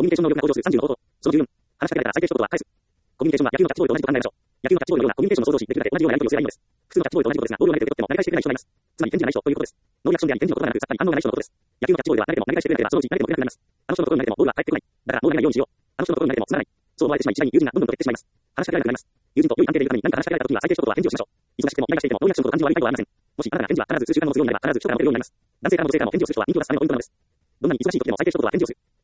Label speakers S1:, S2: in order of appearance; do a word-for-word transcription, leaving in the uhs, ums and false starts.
S1: ミュニケーション能力が向上するさんじゅうの方法。そのじゅうよん、話しかけられたら最低一言は返す。コミュニケーションは野球のキャッチボールと同じと考えましょう。野球のキャッチボールのようなコミュニケーションの想像し、できるだけ同じようなやり取りをすればいいのです。複数のキャッチボールと同じことですが、ボールを投げて受け取っても投げ返してくれない人がいます。つまり、返事がない人ということです。ノーリアクションであり返事のことがなく、さっぱり反応がない人のことです。野球のキャッチボールでは誰でも投げ返してくれなければ、そのうち誰でも受けなくなります。あの人のところに投げてもボールは返ってこない。だから、ボールがないようにしよう。あの人のところに投げてもつながない。そう思われてしまい、次第に友人がどんどんと減ってしまいます。話しかけられなくなります。友人と良い関係でいるために何か話しかけられたときには最低一言は返事をしましょう。忙しくてもイライラしていてもノーリアクションと感情は悪い態度はありません。もしあなたが返事は必ず数週間も持つようになれば、必ず人からモテるようになります。男性からも女性からも返事をする人は人気はさめのポイントなのです。どんなに忙しい時でも最低一言は返事をする。